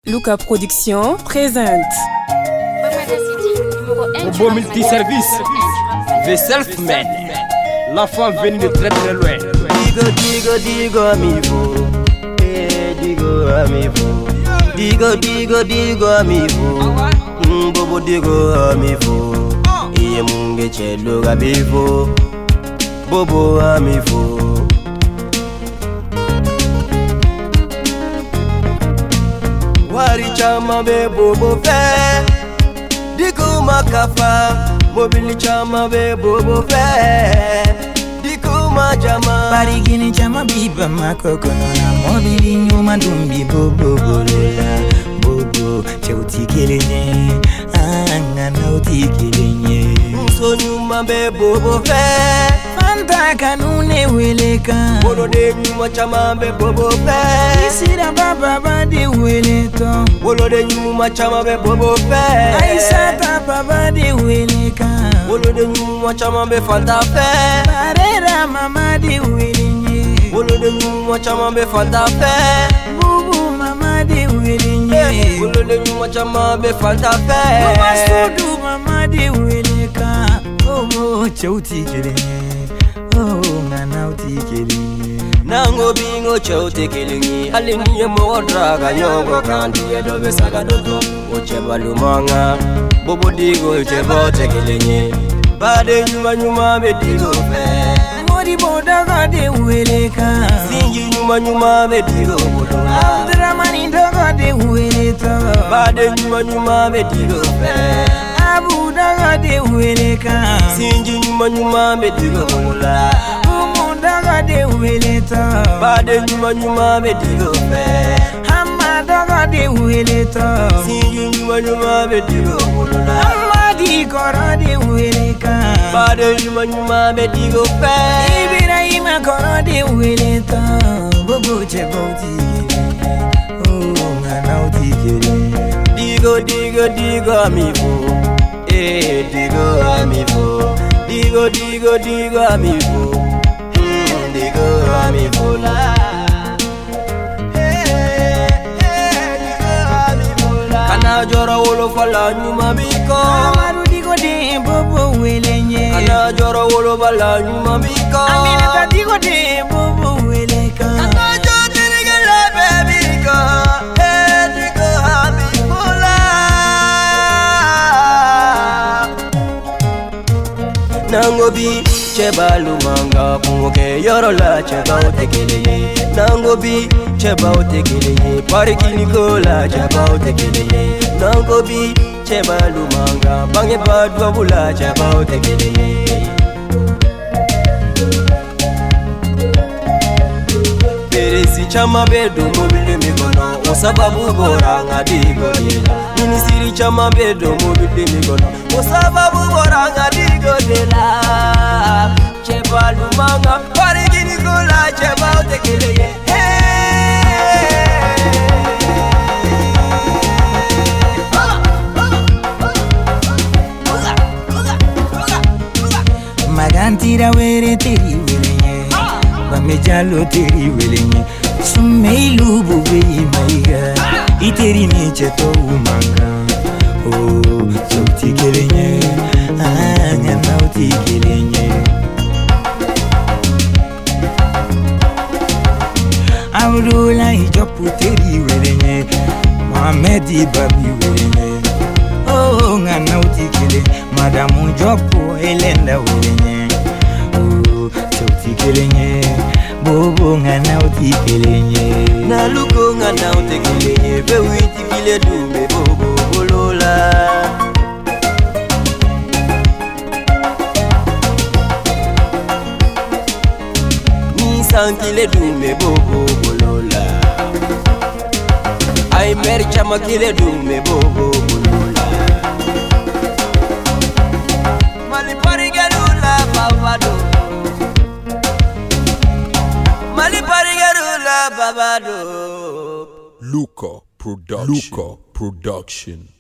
Luca Production présente Bobo multiservice, The Self-Made, l'enfant venu de très très loin. Digo amigo, digo amigo, digo amigo, Bobo digo amigo, iye munge chelo amigo, Bobo amigo. Wari chama be bobo fe, diku makafa, mobili chama be bobo fe, diku majama. Parigini chama biba makoko na mobili nyuma dumbi bobo bolola, bobo chauti kelenye, anga na uti kelenye. Muso nyuma be bobo fe, fanta kanune weleka. bolo de nyuma chama be bobo fe, isira baba badi weleto. bolo de nyuma chama be bobo fe, aisata baba di weleka. bolo de nyuma chama be fanta fe, parera mama di welenye. bolo de nyuma chama be fanta fe, bubu mama di welenye. bolo de nyuma chama be fanta fe, mama sudu mama di weleka. Oh chauti kelenye, oh ngana uti kelenye. nango bingo chote kelingi aliniye modraga nyongo kandi edobe saga dodo ocheba lumanga bobo digo cheba tekelenye bade nyuma be digo fe modi bodaga de weleka. sinji nyuma be digo bolonga Abdurrahmani daga de weleta. bade nyuma be digo fe Abu daga de weleka. sinji nyuma be digo bolonga Umu daga de weleta. bade nyuma be digo fe Hamma daga de weleta. sinji nyuma be digo bolonga Amadi kora de weleka. bade nyuma be digo fe Ibrahima kora de weleta. Bobo cheboti. Oh ngana uti kere. Digo amigo, digo amigo, digo amigo, digo amigo la, digo amigo la. Kana jora wolo fala nyuma biko, Amaru digo de bobo welenye. kana jora wolo fala nyuma biko. Aminata digo de bobo weleka. Kana jora digo la baby ko, digo amigo la. Nangobi cheba lumanga pungoke yorola cheba otekeleye. Nangobi cheba otekeleye parikini kola cheba otekeleye. Nangobi cheba lumanga bange badwa bula cheba otekeleye. Peresi chama bedo mobile mikono osababu bora ngadigo dela. Minisiri chama bedo mobile mikono osababu bora ngadigo dela. Cheba lumanga parigini kola cheba otekeleye. Magantira were teri welenye. Bamejalo teri welenye. Sumeilu buwe maiga. Iteri ni cheto umanga. Oh sauti kelenye. Ngana uti kelenye. Abdullah ijopu teri welenye. Mohamedi babi welenye. Oh ngana uti kelenye. Madamu jopo elenda welenye. Oh sauti kelenye. Bobo ngana uti kelenye. Naluko ngana otekeleye bewiti kile dume bobo bolola. Sankile dume bobo bolola. Ay mer chama kile dume bobo bolola. Mali parigarula babado. Mali parigarula babado. Luca Production.